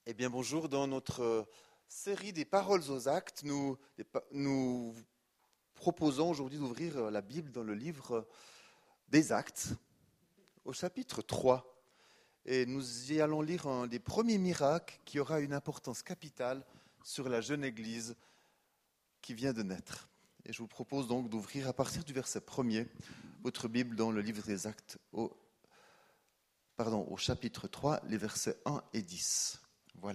Eh bien, bonjour. Dans notre série des paroles aux actes, nous proposons aujourd'hui d'ouvrir la Bible dans le livre des Actes, au chapitre 3. Et nous y allons lire un des premiers miracles qui aura une importance capitale sur la jeune Église qui vient de naître. Et je vous propose donc d'ouvrir à partir du verset 1er votre Bible dans le livre des Actes, au chapitre 3, les versets 1 et 10. Voilà.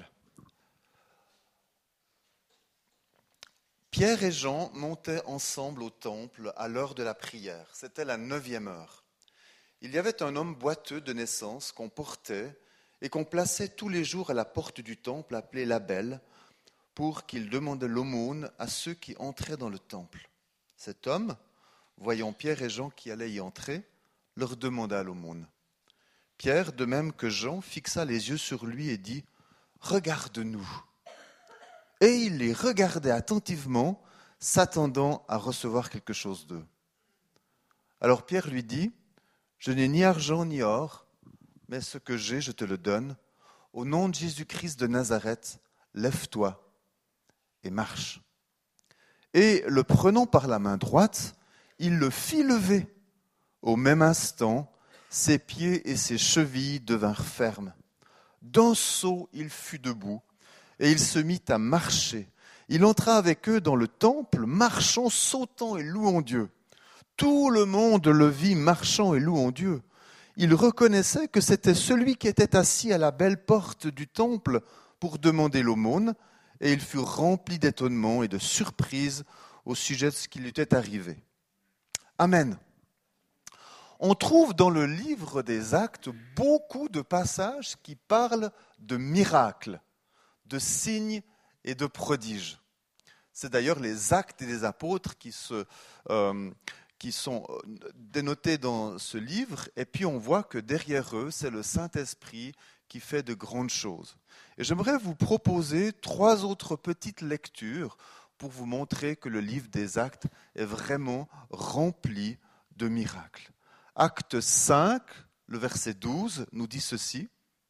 Pierre et Jean montaient ensemble au temple à l'heure de la prière. C'était la 9e heure. Il y avait un homme boiteux de naissance qu'on portait et qu'on plaçait tous les jours à la porte du temple appelée la Belle pour qu'il demande l'aumône à ceux qui entraient dans le temple. Cet homme, voyant Pierre et Jean qui allaient y entrer, leur demanda l'aumône. Pierre, de même que Jean, fixa les yeux sur lui et dit « Regarde-nous ». Et il les regardait attentivement, s'attendant à recevoir quelque chose d'eux. Alors Pierre lui dit, « Je n'ai ni argent ni or, mais ce que j'ai, je te le donne. Au nom de Jésus-Christ de Nazareth, lève-toi et marche. » Et le prenant par la main droite, il le fit lever. Au même instant, ses pieds et ses chevilles devinrent fermes. D'un saut, il fut debout. Et il se mit à marcher. Il entra avec eux dans le temple, marchant, sautant et louant Dieu. Tout le monde le vit marchant et louant Dieu. Il reconnaissait que c'était celui qui était assis à la belle porte du temple pour demander l'aumône, et il fut rempli d'étonnement et de surprise au sujet de ce qui lui était arrivé. Amen. On trouve dans le livre des Actes beaucoup de passages qui parlent de miracles, de signes et de prodiges. C'est d'ailleurs les actes des apôtres qui sont dénotés dans ce livre, et puis on voit que derrière eux, c'est le Saint-Esprit qui fait de grandes choses. Et j'aimerais vous proposer 3 autres petites lectures pour vous montrer que le livre des Actes est vraiment rempli de miracles. Acte 5, le verset 12, nous dit ceci.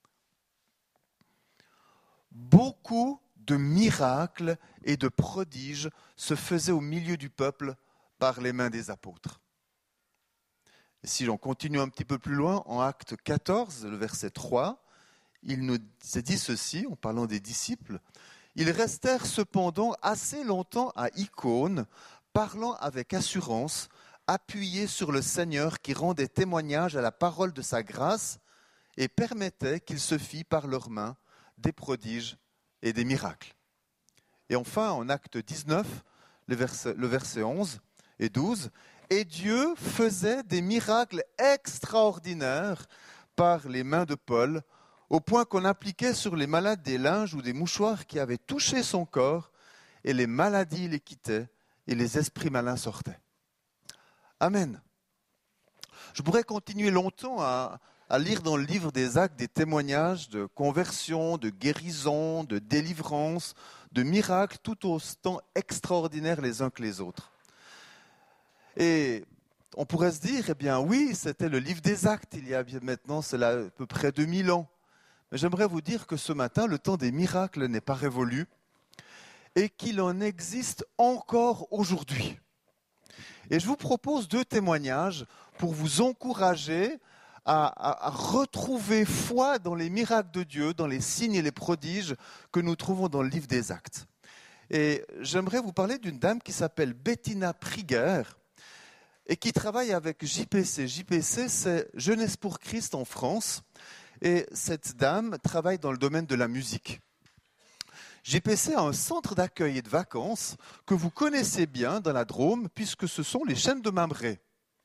Beaucoup de miracles et de prodiges se faisaient au milieu du peuple par les mains des apôtres. Et si l'on continue un petit peu plus loin, en Acte 14, le verset 3, il nous est dit ceci, en parlant des disciples, « Ils restèrent cependant assez longtemps à Icône, parlant avec assurance, appuyés sur le Seigneur qui rendait témoignage à la parole de sa grâce et permettait qu'il se fît par leurs mains des prodiges et des miracles. » Et enfin, en Acte 19, le verset 11 et 12, « Et Dieu faisait des miracles extraordinaires par les mains de Paul, au point qu'on appliquait sur les malades des linges ou des mouchoirs qui avaient touché son corps, et les maladies les quittaient, et les esprits malins sortaient. » Amen. Je pourrais continuer longtemps à lire dans le livre des Actes des témoignages de conversion, de guérison, de délivrance, de miracles, tout autant extraordinaires les uns que les autres. Et on pourrait se dire, eh bien oui, c'était le livre des Actes, il y a maintenant cela à peu près 2000 ans. Mais j'aimerais vous dire que ce matin, le temps des miracles n'est pas révolu et qu'il en existe encore aujourd'hui. Et je vous propose 2 témoignages pour vous encourager à retrouver foi dans les miracles de Dieu, dans les signes et les prodiges que nous trouvons dans le livre des Actes. Et j'aimerais vous parler d'une dame qui s'appelle Bettina Prieger et qui travaille avec JPC. JPC, c'est Jeunesse pour Christ en France. Et cette dame travaille dans le domaine de la musique. JPC a un centre d'accueil et de vacances que vous connaissez bien dans la Drôme, puisque ce sont les Chênes de Mambré.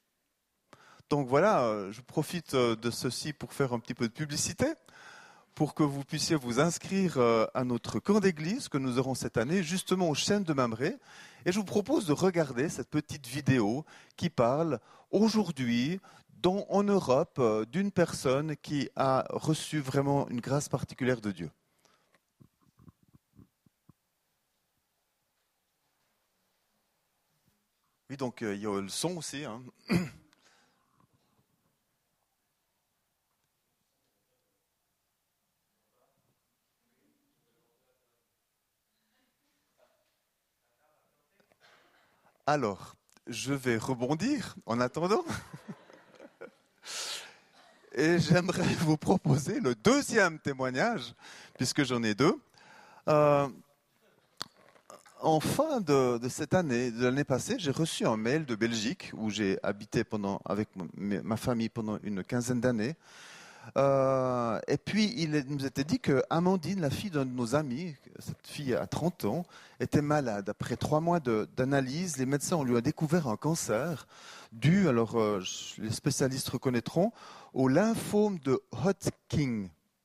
Donc voilà, je profite de ceci pour faire un petit peu de publicité, pour que vous puissiez vous inscrire à notre camp d'église que nous aurons cette année, justement aux Chênes de Mambré. Et je vous propose de regarder cette petite vidéo qui parle aujourd'hui en Europe d'une personne qui a reçu vraiment une grâce particulière de Dieu. Oui, donc il y a le son aussi. Hein. Alors, je vais rebondir en attendant. Et j'aimerais vous proposer le deuxième témoignage, puisque j'en ai deux. En fin de cette année, de l'année passée, j'ai reçu un mail de Belgique, où j'ai habité avec ma famille pendant une quinzaine d'années. Et puis, il nous était dit que Amandine, la fille d'un de nos amis, cette fille à 30 ans, était malade. Après 3 mois d'analyse, les médecins ont lui ont découvert un cancer dû, alors les spécialistes reconnaîtront, au lymphome de Hodgkin.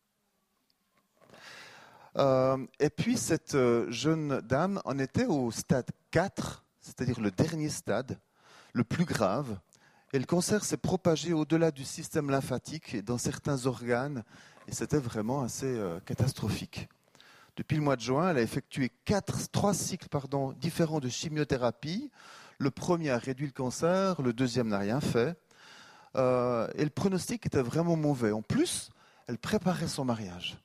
Et puis, cette jeune dame en était au stade 4, c'est-à-dire le dernier stade, le plus grave. Et le cancer s'est propagé au-delà du système lymphatique et dans certains organes. Et c'était vraiment assez catastrophique. Depuis le mois de juin, elle a effectué 3 cycles différents de chimiothérapie. Le premier a réduit le cancer, le deuxième n'a rien fait. Et le pronostic était vraiment mauvais. En plus, elle préparait son mariage.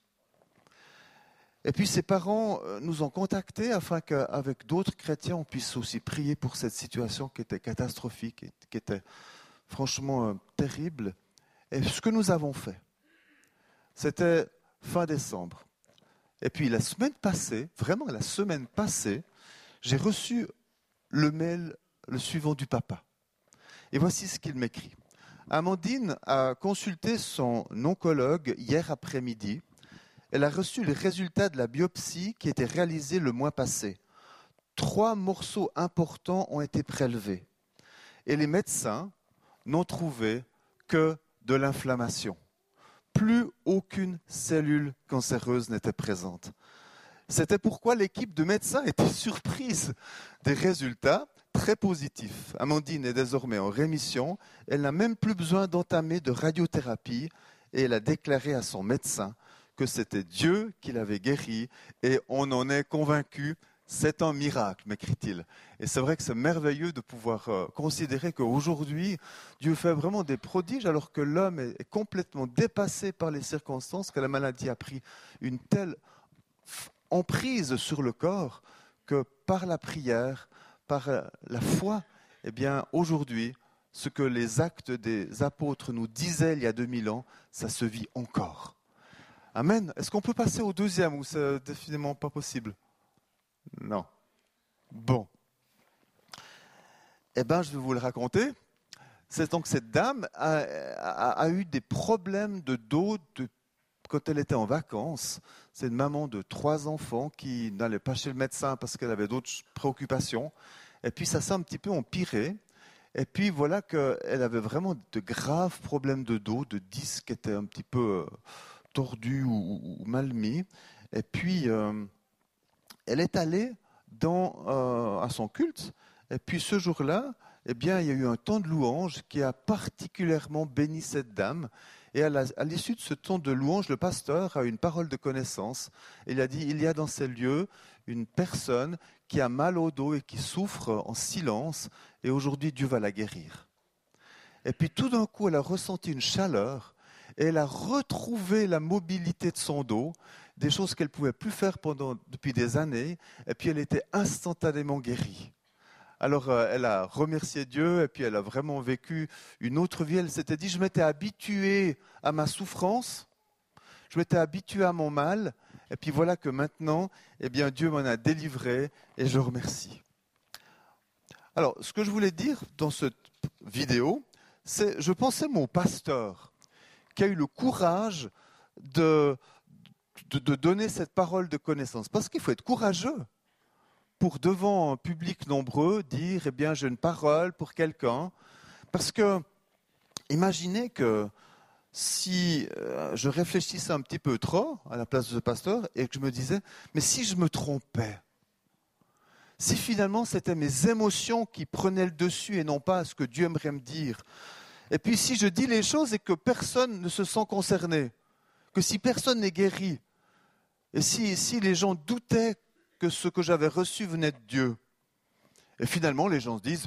Et puis ses parents nous ont contactés afin qu'avec d'autres chrétiens, on puisse aussi prier pour cette situation qui était catastrophique, et qui était franchement terrible. Et ce que nous avons fait, c'était fin décembre. Et puis la semaine passée, vraiment la semaine passée, j'ai reçu le mail le suivant du papa. Et voici ce qu'il m'écrit. Amandine a consulté son oncologue hier après-midi. Elle a reçu les résultats de la biopsie qui était réalisée le mois passé. 3 morceaux importants ont été prélevés. Et les médecins n'ont trouvé que de l'inflammation. Plus aucune cellule cancéreuse n'était présente. C'était pourquoi l'équipe de médecins était surprise des résultats très positifs. Amandine est désormais en rémission. Elle n'a même plus besoin d'entamer de radiothérapie et elle a déclaré à son médecin que c'était Dieu qui l'avait guéri et on en est convaincu, c'est un miracle, m'écrit-il. Et c'est vrai que c'est merveilleux de pouvoir considérer qu'aujourd'hui, Dieu fait vraiment des prodiges alors que l'homme est complètement dépassé par les circonstances, que la maladie a pris une telle emprise sur le corps que par la prière, par la foi, eh bien aujourd'hui, ce que les actes des apôtres nous disaient il y a 2000 ans, ça se vit encore. Amen. Est-ce qu'on peut passer au deuxième ou c'est définitivement pas possible? Non. Bon. Eh bien, je vais vous le raconter. C'est donc cette dame a eu des problèmes de dos quand elle était en vacances. C'est une maman de 3 enfants qui n'allait pas chez le médecin parce qu'elle avait d'autres préoccupations. Et puis, ça s'est un petit peu empiré. Et puis, voilà qu'elle avait vraiment de graves problèmes de dos, de disques qui étaient un petit peu tordu ou mal mis. Et puis, elle est allée à son culte. Et puis, ce jour-là, eh bien, il y a eu un temps de louange qui a particulièrement béni cette dame. Et à l'issue de ce temps de louange, le pasteur a eu une parole de connaissance. Il a dit, il y a dans ces lieux une personne qui a mal au dos et qui souffre en silence. Et aujourd'hui, Dieu va la guérir. Et puis, tout d'un coup, elle a ressenti une chaleur. Et elle a retrouvé la mobilité de son dos, des choses qu'elle ne pouvait plus faire depuis des années, et puis elle était instantanément guérie. Alors elle a remercié Dieu, et puis elle a vraiment vécu une autre vie. Elle s'était dit, je m'étais habituée à ma souffrance, je m'étais habituée à mon mal, et puis voilà que maintenant, eh bien, Dieu m'en a délivré, et je le remercie. Alors, ce que je voulais dire dans cette vidéo, c'est, je pensais mon pasteur, qui a eu le courage de donner cette parole de connaissance. Parce qu'il faut être courageux pour, devant un public nombreux, dire, eh bien, j'ai une parole pour quelqu'un. Parce que, imaginez que si je réfléchissais un petit peu trop à la place de ce pasteur et que je me disais, mais si je me trompais, si finalement c'était mes émotions qui prenaient le dessus et non pas ce que Dieu aimerait me dire, et puis si je dis les choses et que personne ne se sent concerné, que si personne n'est guéri, et si les gens doutaient que ce que j'avais reçu venait de Dieu, et finalement les gens se disent,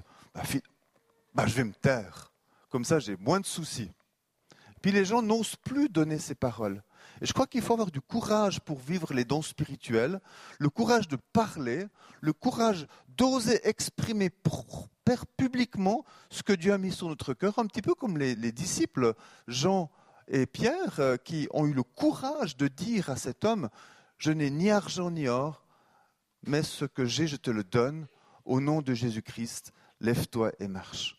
je vais me taire, comme ça j'ai moins de soucis. Puis les gens n'osent plus donner ces paroles. Et je crois qu'il faut avoir du courage pour vivre les dons spirituels, le courage de parler, le courage d'oser exprimer publiquement ce que Dieu a mis sur notre cœur, un petit peu comme les disciples Jean et Pierre qui ont eu le courage de dire à cet homme, je n'ai ni argent ni or, mais ce que j'ai, je te le donne, au nom de Jésus-Christ, lève-toi et marche.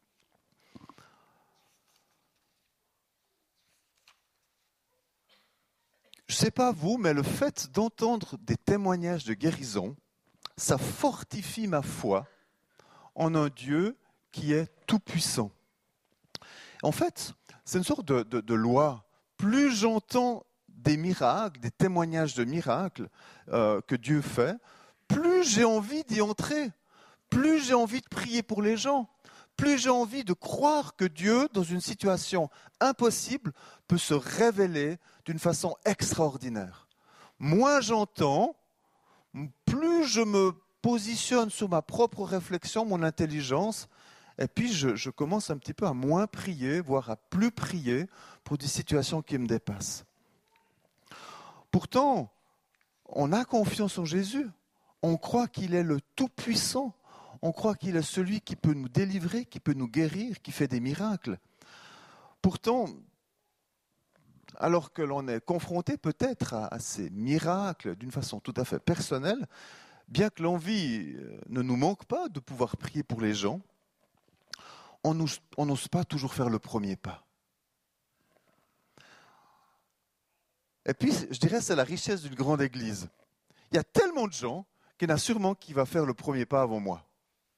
Je ne sais pas vous, mais le fait d'entendre des témoignages de guérison, ça fortifie ma foi en un Dieu qui est tout-puissant. En fait, c'est une sorte de loi. Plus j'entends des miracles, des témoignages de miracles que Dieu fait, plus j'ai envie d'y entrer, plus j'ai envie de prier pour les gens, plus j'ai envie de croire que Dieu, dans une situation impossible, peut se révéler d'une façon extraordinaire. Moins j'entends, plus je me positionne sur ma propre réflexion, mon intelligence, et puis je commence un petit peu à moins prier, voire à plus prier pour des situations qui me dépassent. Pourtant, on a confiance en Jésus. On croit qu'il est le Tout-Puissant. On croit qu'il est celui qui peut nous délivrer, qui peut nous guérir, qui fait des miracles. Pourtant, alors que l'on est confronté peut-être à ces miracles d'une façon tout à fait personnelle, bien que l'envie ne nous manque pas de pouvoir prier pour les gens, on n'ose pas toujours faire le premier pas. Et puis, je dirais, c'est la richesse d'une grande église. Il y a tellement de gens qu'il y en a sûrement qui va faire le premier pas avant moi.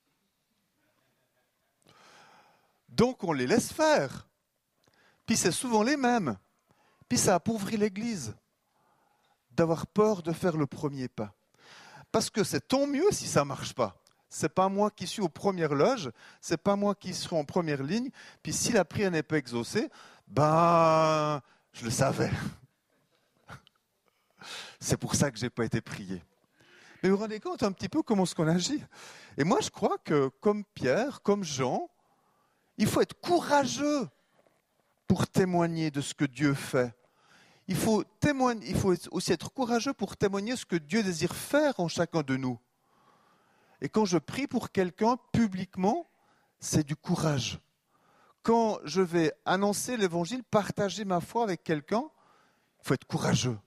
Donc, on les laisse faire. Puis, c'est souvent les mêmes. Puis, ça appauvrit l'église d'avoir peur de faire le premier pas. Parce que c'est tant mieux si ça ne marche pas. Ce n'est pas moi qui suis aux premières loges, ce n'est pas moi qui serai en première ligne. Puis, si la prière n'est pas exaucée, je le savais. C'est pour ça que je n'ai pas été prié. Mais vous vous rendez compte un petit peu comment est-ce qu'on agit? Et moi, je crois que comme Pierre, comme Jean, il faut être courageux pour témoigner de ce que Dieu fait. Il faut aussi être courageux pour témoigner ce que Dieu désire faire en chacun de nous. Et quand je prie pour quelqu'un publiquement, c'est du courage. Quand je vais annoncer l'évangile, partager ma foi avec quelqu'un, il faut être courageux.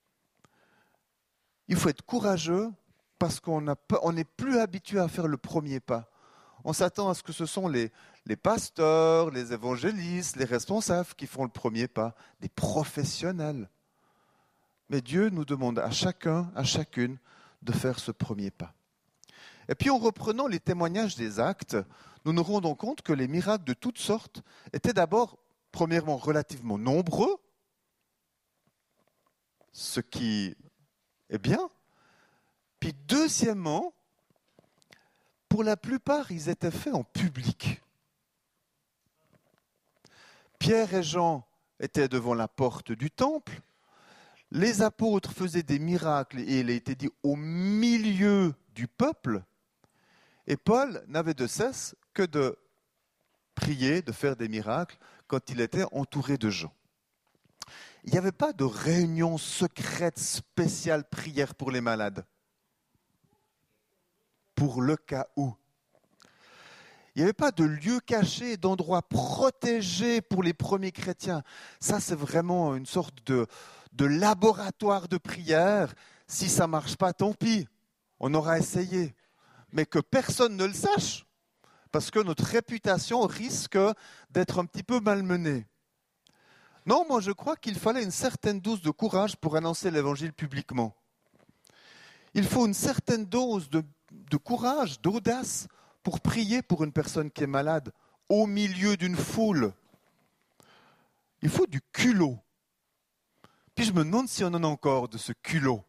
Il faut être courageux parce qu'on n'est plus habitué à faire le premier pas. On s'attend à ce que ce sont les pasteurs, les évangélistes, les responsables qui font le premier pas, des professionnels. Mais Dieu nous demande à chacun, à chacune, de faire ce premier pas. Et puis en reprenant les témoignages des actes, nous nous rendons compte que les miracles de toutes sortes étaient d'abord, premièrement, relativement nombreux, ce qui est bien. Puis deuxièmement, pour la plupart, ils étaient faits en public. Pierre et Jean étaient devant la porte du temple. Les apôtres faisaient des miracles et il a été dit au milieu du peuple. Et Paul n'avait de cesse que de prier, de faire des miracles quand il était entouré de gens. Il n'y avait pas de réunion secrète, spéciale, prière pour les malades. Pour le cas où. Il n'y avait pas de lieu caché, d'endroit protégé pour les premiers chrétiens. Ça, c'est vraiment une sorte de laboratoire de prière. Si ça ne marche pas, tant pis, on aura essayé. Mais que personne ne le sache, parce que notre réputation risque d'être un petit peu malmenée. Non, moi je crois qu'il fallait une certaine dose de courage pour annoncer l'évangile publiquement. Il faut une certaine dose de courage, d'audace pour prier pour une personne qui est malade au milieu d'une foule. Il faut du culot. Puis je me demande si on en a encore de ce culot.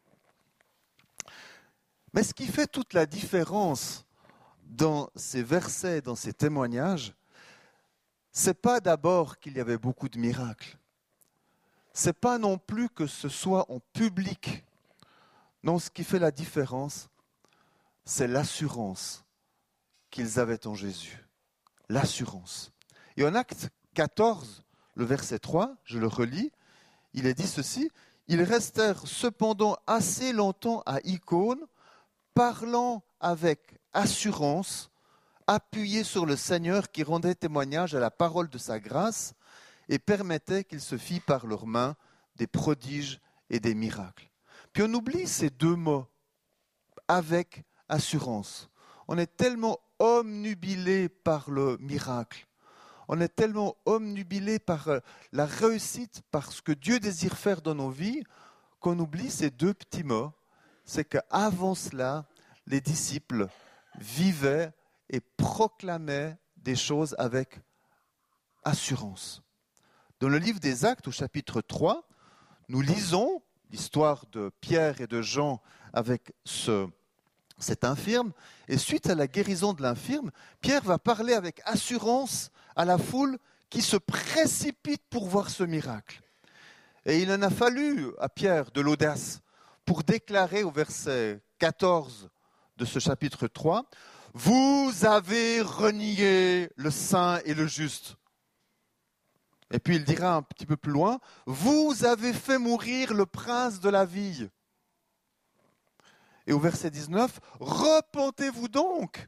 Mais ce qui fait toute la différence dans ces versets, dans ces témoignages, c'est pas d'abord qu'il y avait beaucoup de miracles. C'est pas non plus que ce soit en public. Non, ce qui fait la différence, c'est l'assurance qu'ils avaient en Jésus. L'assurance. Et en Acte 14, le verset 3, je le relis, il est dit ceci, « Ils restèrent cependant assez longtemps à Icône, parlant avec assurance, appuyés sur le Seigneur qui rendait témoignage à la parole de sa grâce et permettait qu'il se fît par leurs mains des prodiges et des miracles. Puis on oublie ces deux mots, avec assurance. On est tellement omnubilé par le miracle. On est tellement omnubilé par la réussite, par ce que Dieu désire faire dans nos vies, qu'on oublie ces deux petits mots. C'est qu'avant cela, les disciples vivaient et proclamaient des choses avec assurance. Dans le livre des Actes, au chapitre 3, nous lisons l'histoire de Pierre et de Jean avec cet infirme. Et suite à la guérison de l'infirme, Pierre va parler avec assurance à la foule qui se précipite pour voir ce miracle. Et il en a fallu à Pierre de l'audace pour déclarer au verset 14 de ce chapitre 3, « Vous avez renié le saint et le juste. » Et puis il dira un petit peu plus loin, « Vous avez fait mourir le prince de la vie. » Et au verset 19, « Repentez-vous donc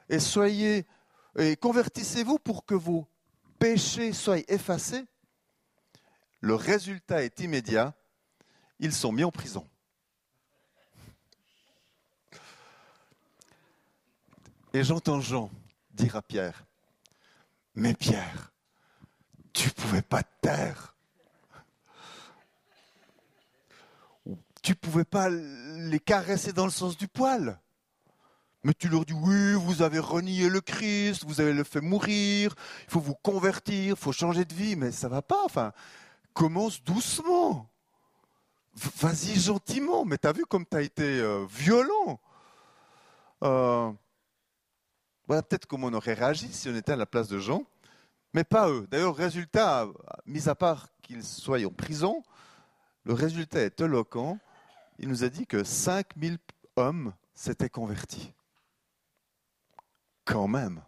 et convertissez-vous pour que vos péchés soient effacés. » Le résultat est immédiat, ils sont mis en prison. Et j'entends Jean dire à Pierre, « Mais Pierre, tu ne pouvais pas te taire. Tu ne pouvais pas les caresser dans le sens du poil. Mais tu leur dis, oui, vous avez renié le Christ, vous avez le fait mourir, il faut vous convertir, il faut changer de vie, mais ça ne va pas. Enfin, commence doucement. Vas-y gentiment, mais tu as vu comme tu as été violent. Voilà peut-être comment on aurait réagi si on était à la place de Jean, mais pas eux. D'ailleurs, résultat, mis à part qu'ils soient en prison, le résultat est éloquent. Il nous a dit que 5000 hommes s'étaient convertis. Quand même.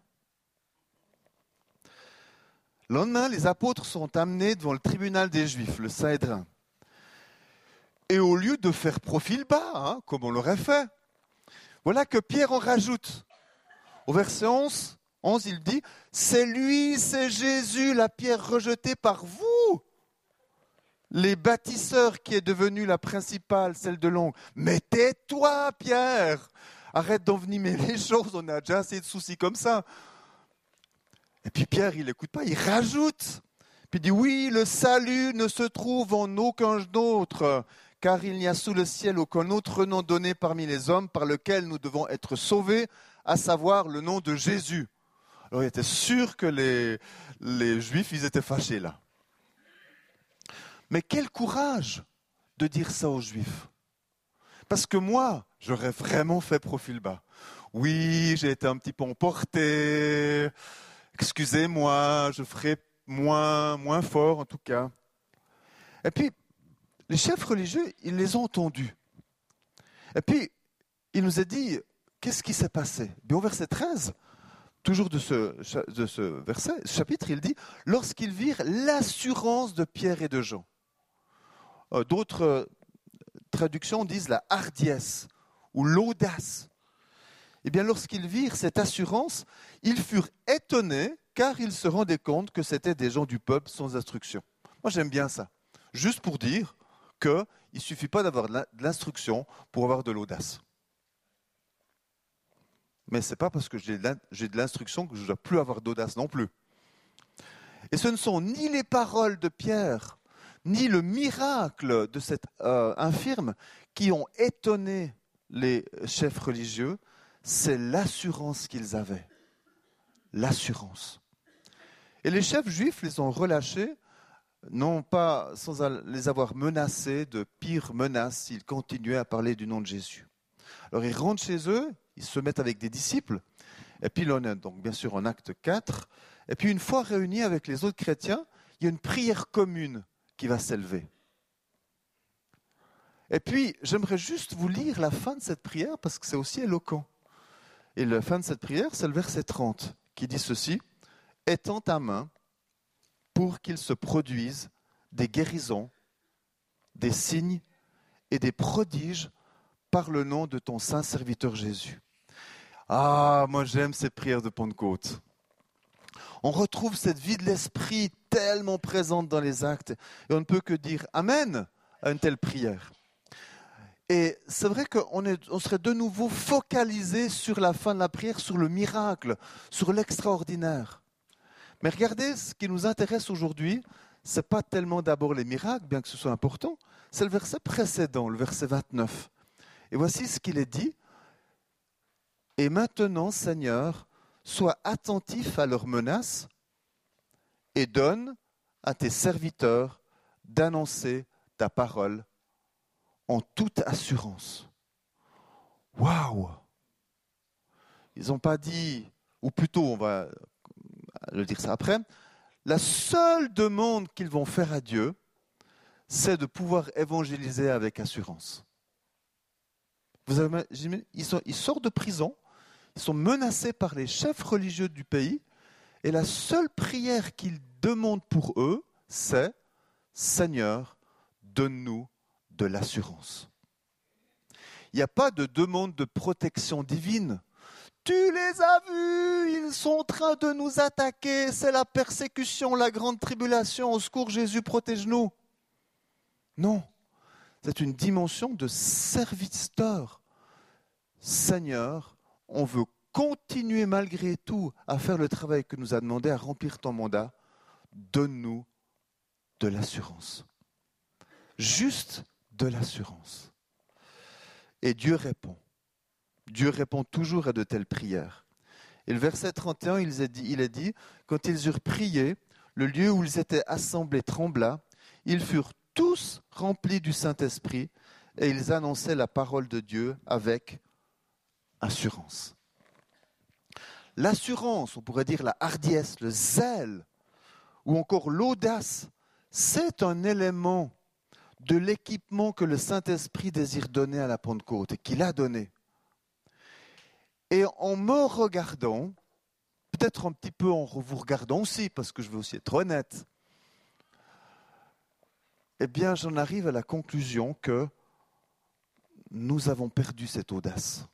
Le lendemain, les apôtres sont amenés devant le tribunal des Juifs, le Sanhédrin. Et au lieu de faire profil bas, comme on l'aurait fait, voilà que Pierre en rajoute. Au verset 11, il dit « C'est lui, c'est Jésus, la pierre rejetée par vous, les bâtisseurs, qui est devenue la principale, celle de l'angle. Mais tais-toi, Pierre, arrête d'envenimer les choses, on a déjà assez de soucis comme ça. » Et puis Pierre, il n'écoute pas, il rajoute. Puis il dit « Oui, le salut ne se trouve en aucun autre, car il n'y a sous le ciel aucun autre nom donné parmi les hommes par lequel nous devons être sauvés, à savoir le nom de Jésus. » Alors il était sûr que les Juifs, ils étaient fâchés là. Mais quel courage de dire ça aux Juifs. Parce que moi, j'aurais vraiment fait profil bas. Oui, j'ai été un petit peu emporté. Excusez-moi, je ferai moins fort en tout cas. Et puis, les chefs religieux, ils les ont entendus. Et puis, il nous a dit, qu'est-ce qui s'est passé? Bien, au verset 13, toujours de ce verset, ce chapitre, il dit, lorsqu'ils virent l'assurance de Pierre et de Jean. D'autres traductions disent la hardiesse ou l'audace. Eh bien, lorsqu'ils virent cette assurance, ils furent étonnés car ils se rendaient compte que c'était des gens du peuple sans instruction. Moi, j'aime bien ça. Juste pour dire qu'il ne suffit pas d'avoir de l'instruction pour avoir de l'audace. Mais ce n'est pas parce que j'ai de l'instruction que je ne dois plus avoir d'audace non plus. Et ce ne sont ni les paroles de Pierre, ni le miracle de cet infirme qui ont étonné les chefs religieux, c'est l'assurance qu'ils avaient. L'assurance. Et les chefs juifs les ont relâchés, non pas sans les avoir menacés de pires menaces s'ils continuaient à parler du nom de Jésus. Alors ils rentrent chez eux, ils se mettent avec des disciples, et puis là on est donc bien sûr en acte 4, et puis une fois réunis avec les autres chrétiens, il y a une prière commune qui va s'élever. Et puis j'aimerais juste vous lire la fin de cette prière parce que c'est aussi éloquent. Et la fin de cette prière, c'est le verset 30 qui dit ceci, « Étends ta main pour qu'il se produise des guérisons, des signes et des prodiges par le nom de ton saint serviteur Jésus. Ah, moi j'aime ces prières de Pentecôte. On retrouve cette vie de l'esprit tellement présente dans les actes et on ne peut que dire Amen à une telle prière. Et c'est vrai qu'on serait de nouveau focalisé sur la fin de la prière, sur le miracle, sur l'extraordinaire. Mais regardez, ce qui nous intéresse aujourd'hui, ce n'est pas tellement d'abord les miracles, bien que ce soit important, c'est le verset précédent, le verset 29. Et voici ce qu'il est dit. Et maintenant, Seigneur, sois attentif à leurs menaces et donne à tes serviteurs d'annoncer ta parole en toute assurance. Waouh! Ils n'ont pas dit, ou plutôt, on va le dire ça après, la seule demande qu'ils vont faire à Dieu, c'est de pouvoir évangéliser avec assurance. Ils sortent de prison, ils sont menacés par les chefs religieux du pays, et la seule prière qu'ils demandent pour eux, c'est « Seigneur, donne-nous de l'assurance ». Il n'y a pas de demande de protection divine. Tu les as vus, ils sont en train de nous attaquer, c'est la persécution, la grande tribulation, au secours Jésus, protège-nous. Non, c'est une dimension de serviteur. Seigneur, on veut continuer malgré tout à faire le travail que nous a demandé, à remplir ton mandat. Donne-nous de l'assurance. Juste de l'assurance. Et Dieu répond. Dieu répond toujours à de telles prières. Et le verset 31, il est dit, quand ils eurent prié, le lieu où ils étaient assemblés trembla, ils furent tous remplis du Saint-Esprit et ils annonçaient la parole de Dieu avec assurance. L'assurance, on pourrait dire la hardiesse, le zèle, ou encore l'audace, c'est un élément de l'équipement que le Saint-Esprit désire donner à la Pentecôte et qu'il a donné. Et en me regardant, peut-être un petit peu en vous regardant aussi, parce que je veux aussi être honnête, eh bien j'en arrive à la conclusion que nous avons perdu cette audace.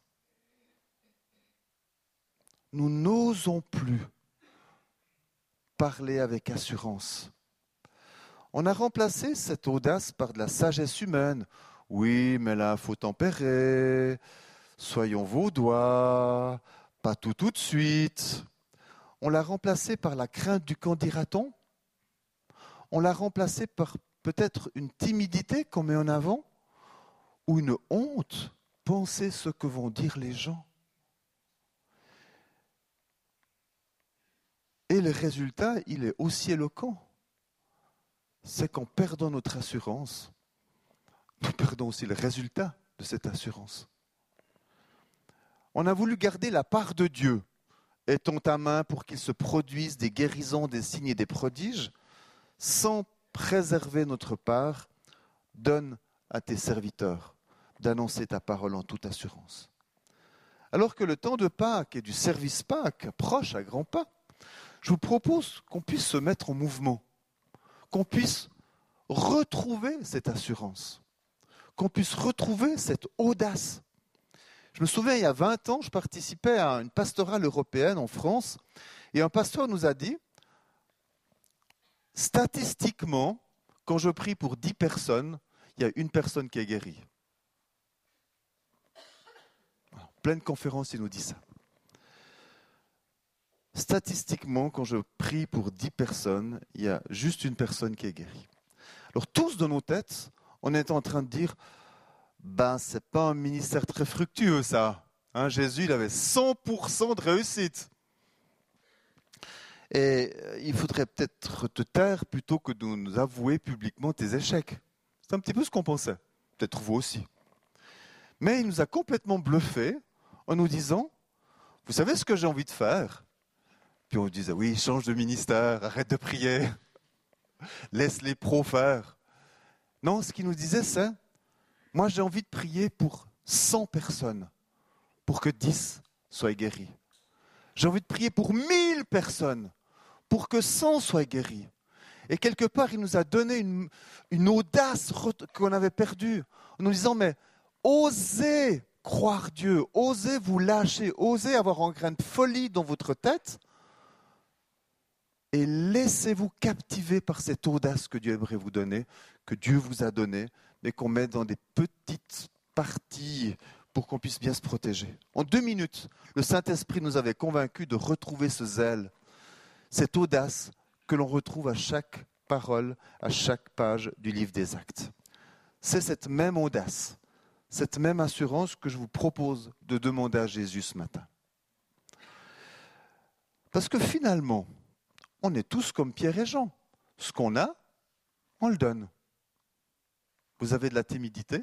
Nous n'osons plus parler avec assurance. On a remplacé cette audace par de la sagesse humaine. Oui, mais là, il faut tempérer. Soyons vaudois. Pas tout de suite. On l'a remplacé par la crainte du qu'en dira-t-on. On l'a remplacé par peut-être une timidité qu'on met en avant ou une honte. Pensez ce que vont dire les gens. Et le résultat, il est aussi éloquent. C'est qu'en perdant notre assurance, nous perdons aussi le résultat de cette assurance. On a voulu garder la part de Dieu. Étends ta main pour qu'il se produise des guérisons, des signes et des prodiges, sans préserver notre part, donne à tes serviteurs d'annoncer ta parole en toute assurance. Alors que le temps de Pâques et du service Pâques approche à grands pas, je vous propose qu'on puisse se mettre en mouvement, qu'on puisse retrouver cette assurance, qu'on puisse retrouver cette audace. Je me souviens, il y a 20 ans, je participais à une pastorale européenne en France, et un pasteur nous a dit, statistiquement, quand je prie pour 10 personnes, il y a une personne qui est guérie. En pleine conférence, il nous dit ça. Statistiquement, quand je prie pour 10 personnes, il y a juste une personne qui est guérie. Alors tous dans nos têtes, on est en train de dire, c'est pas un ministère très fructueux ça. Jésus, il avait 100% de réussite. Et il faudrait peut-être te taire plutôt que de nous avouer publiquement tes échecs. C'est un petit peu ce qu'on pensait. Peut-être vous aussi. Mais il nous a complètement bluffés en nous disant, vous savez ce que j'ai envie de faire ? Puis on disait, oui, change de ministère, arrête de prier, laisse les pros faire. Non, ce qu'il nous disait, c'est, moi j'ai envie de prier pour 100 personnes, pour que 10 soient guéris. J'ai envie de prier pour 1000 personnes, pour que 100 soient guéris. Et quelque part, il nous a donné une audace qu'on avait perdue, en nous disant, mais Osez croire Dieu, osez vous lâcher, osez avoir un grain de folie dans votre tête et laissez-vous captiver par cette audace que Dieu aimerait vous donner, que Dieu vous a donnée, mais qu'on met dans des petites parties pour qu'on puisse bien se protéger. En 2 minutes, le Saint-Esprit nous avait convaincus de retrouver ce zèle, cette audace que l'on retrouve à chaque parole, à chaque page du livre des Actes. C'est cette même audace, cette même assurance que je vous propose de demander à Jésus ce matin. Parce que finalement, on est tous comme Pierre et Jean. Ce qu'on a, on le donne. Vous avez de la timidité?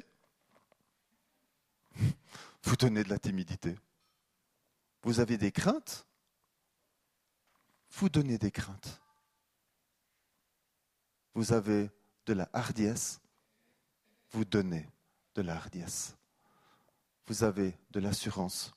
Vous donnez de la timidité. Vous avez des craintes? Vous donnez des craintes. Vous avez de la hardiesse? Vous donnez de la hardiesse. Vous avez de l'assurance?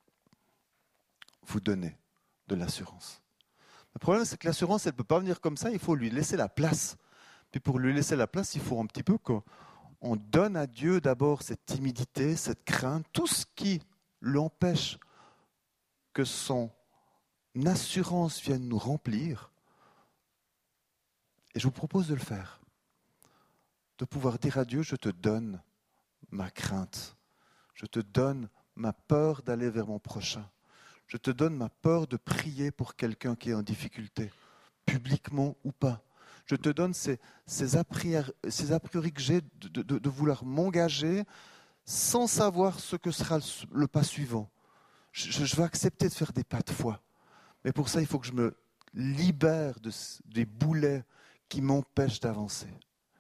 Vous donnez de l'assurance. Le problème, c'est que l'assurance, elle ne peut pas venir comme ça, il faut lui laisser la place. Puis pour lui laisser la place, il faut un petit peu qu'on donne à Dieu d'abord cette timidité, cette crainte, tout ce qui l'empêche que son assurance vienne nous remplir. Et je vous propose de le faire. De pouvoir dire à Dieu, je te donne ma crainte. Je te donne ma peur d'aller vers mon prochain. Je te donne ma peur de prier pour quelqu'un qui est en difficulté, publiquement ou pas. Je te donne ces a priori que j'ai de vouloir m'engager sans savoir ce que sera le pas suivant. Je vais accepter de faire des pas de foi. Mais pour ça, il faut que je me libère des boulets qui m'empêchent d'avancer.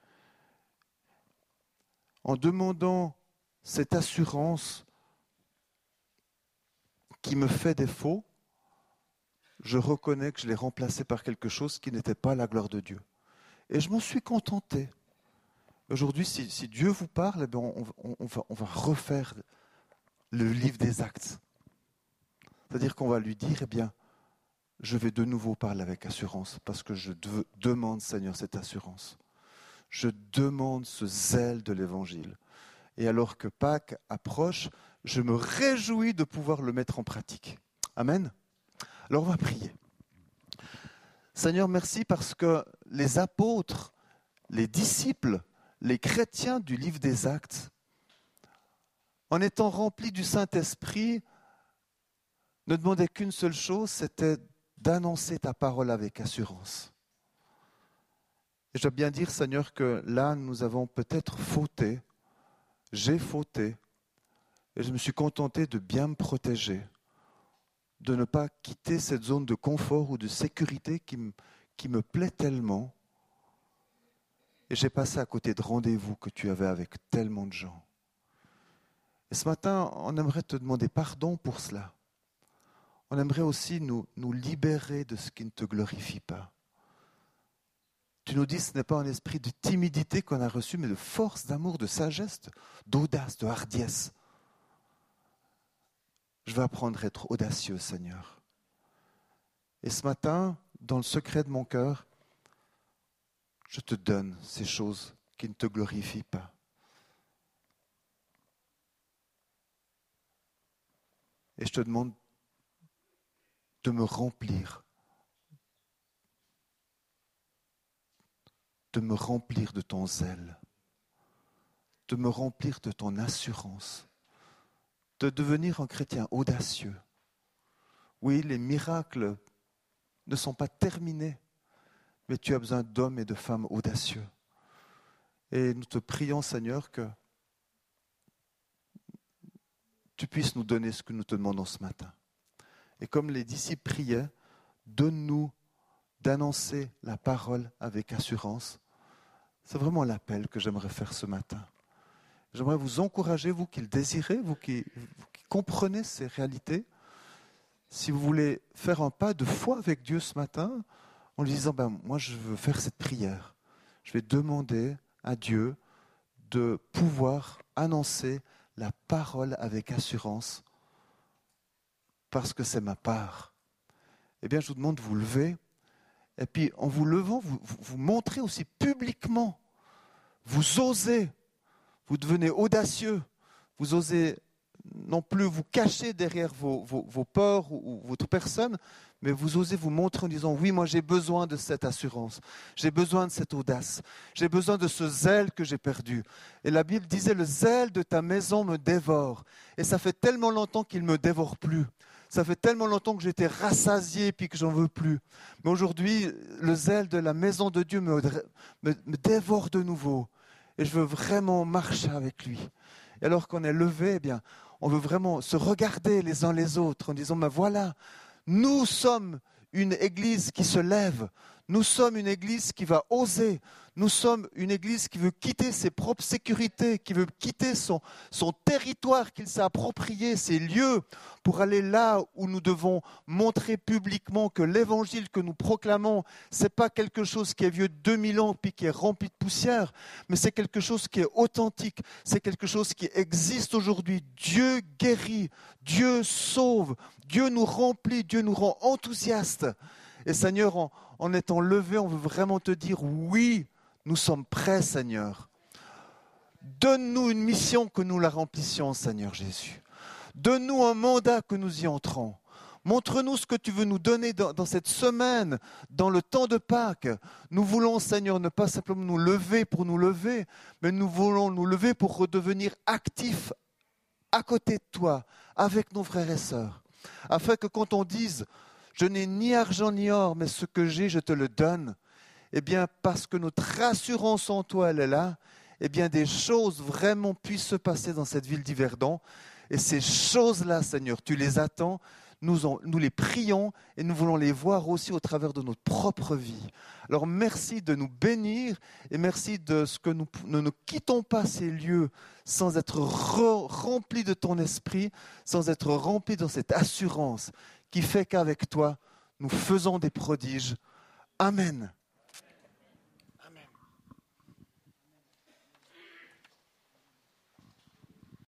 En demandant cette assurance qui me fait défaut, je reconnais que je l'ai remplacé par quelque chose qui n'était pas la gloire de Dieu. Et je m'en suis contenté. Aujourd'hui, si Dieu vous parle, eh bien, on va refaire le livre des Actes. C'est-à-dire qu'on va lui dire, eh bien, je vais de nouveau parler avec assurance, parce que je demande, Seigneur, cette assurance. Je demande ce zèle de l'Évangile. Et alors que Pâques approche, je me réjouis de pouvoir le mettre en pratique. Amen. Alors on va prier. Seigneur, merci parce que les apôtres, les disciples, les chrétiens du livre des Actes, en étant remplis du Saint-Esprit, ne demandaient qu'une seule chose, c'était d'annoncer ta parole avec assurance. Et je dois bien dire, Seigneur, que là, nous avons peut-être fauté, j'ai fauté, et je me suis contenté de bien me protéger, de ne pas quitter cette zone de confort ou de sécurité qui me plaît tellement. Et j'ai passé à côté de rendez-vous que tu avais avec tellement de gens. Et ce matin, on aimerait te demander pardon pour cela. On aimerait aussi nous libérer de ce qui ne te glorifie pas. Tu nous dis, ce n'est pas un esprit de timidité qu'on a reçu, mais de force, d'amour, de sagesse, d'audace, de hardiesse. Je veux apprendre à être audacieux, Seigneur. Et ce matin, dans le secret de mon cœur, je te donne ces choses qui ne te glorifient pas. Et je te demande de me remplir. De me remplir de ton zèle. De me remplir de ton assurance. De devenir un chrétien audacieux. Oui, les miracles ne sont pas terminés, mais tu as besoin d'hommes et de femmes audacieux. Et nous te prions, Seigneur, que tu puisses nous donner ce que nous te demandons ce matin. Et comme les disciples priaient, donne-nous d'annoncer la parole avec assurance. C'est vraiment l'appel que j'aimerais faire ce matin. J'aimerais vous encourager, vous qui le désirez, vous qui comprenez ces réalités, si vous voulez faire un pas de foi avec Dieu ce matin, en lui disant, moi je veux faire cette prière. Je vais demander à Dieu de pouvoir annoncer la parole avec assurance, parce que c'est ma part. Eh bien, je vous demande de vous lever, et puis en vous levant, vous montrez aussi publiquement, vous osez, vous devenez audacieux, vous osez non plus vous cacher derrière vos peurs ou votre personne, mais vous osez vous montrer en disant, oui, moi j'ai besoin de cette assurance, j'ai besoin de cette audace, j'ai besoin de ce zèle que j'ai perdu. Et la Bible disait, le zèle de ta maison me dévore. Et ça fait tellement longtemps qu'il ne me dévore plus. Ça fait tellement longtemps que j'étais rassasié et que j'en veux plus. Mais aujourd'hui, le zèle de la maison de Dieu me dévore de nouveau. Et je veux vraiment marcher avec lui. Et alors qu'on est levé, eh bien, on veut vraiment se regarder les uns les autres en disant, ben voilà, nous sommes une église qui se lève, nous sommes une église qui va oser, nous sommes une église qui veut quitter ses propres sécurités, qui veut quitter son territoire qu'il s'est approprié, ses lieux, pour aller là où nous devons montrer publiquement que l'évangile que nous proclamons, ce n'est pas quelque chose qui est vieux de 2000 ans puis qui est rempli de poussière, mais c'est quelque chose qui est authentique, c'est quelque chose qui existe aujourd'hui. Dieu guérit, Dieu sauve, Dieu nous remplit, Dieu nous rend enthousiastes. Et Seigneur, en étant levé, on veut vraiment te dire, oui, nous sommes prêts, Seigneur. Donne-nous une mission que nous la remplissions, Seigneur Jésus. Donne-nous un mandat que nous y entrons. Montre-nous ce que tu veux nous donner dans cette semaine, dans le temps de Pâques. Nous voulons, Seigneur, ne pas simplement nous lever pour nous lever, mais nous voulons nous lever pour redevenir actifs à côté de toi, avec nos frères et sœurs. Afin que quand on dise « Je n'ai ni argent ni or, mais ce que j'ai, je te le donne », eh bien, parce que notre assurance en toi, elle est là, eh bien, des choses vraiment puissent se passer dans cette ville d'Yverdon. Et ces choses-là, Seigneur, tu les attends, nous les prions et nous voulons les voir aussi au travers de notre propre vie. Alors, merci de nous bénir et merci de ce que nous ne quittons pas ces lieux sans être remplis de ton esprit, sans être remplis de cette assurance qui fait qu'avec toi, nous faisons des prodiges. Amen.